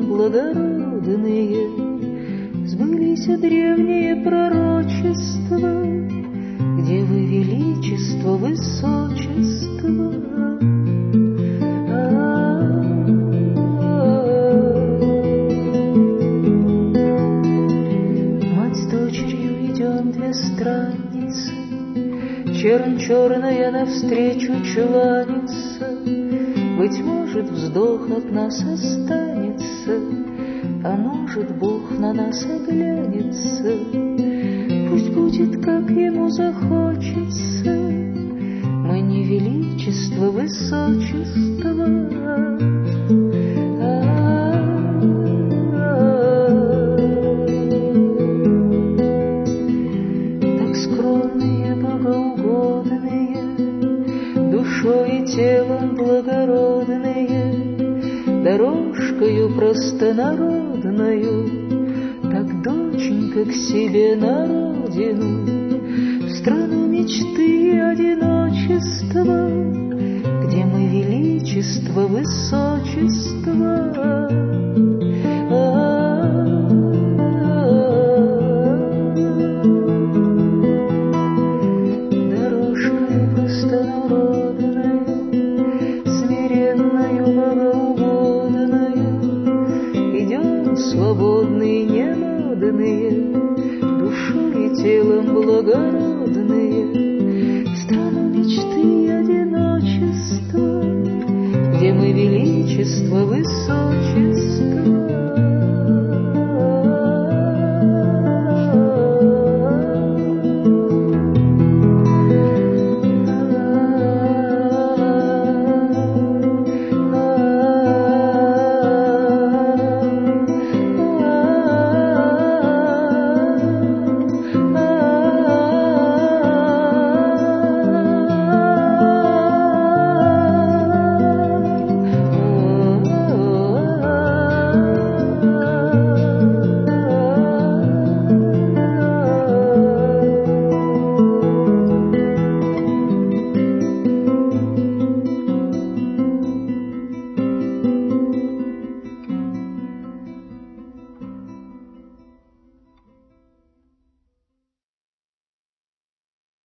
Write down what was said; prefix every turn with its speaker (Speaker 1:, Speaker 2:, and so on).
Speaker 1: благородные, сбылись древние пророчества, где вы величество, высочество. Мать с дочерью идем две странницы, чернь черная навстречу чуланится. Быть может, вздох от нас останется, а может, Бог на нас оглянется. Пусть будет, как ему захочется, мы не величество, высочество. Так скромные, богоугодные, душой и телом благородные, дорожкою простонародною, так, доченька, к себе на родину, в страну мечты и одиночества, где мы величество, высочество. Дорожкою простонародною, смиренною, богоугодною, идем свободные, немодные, душой и телом благородные, в страну мечты и одиночества, где мы величество, высочество.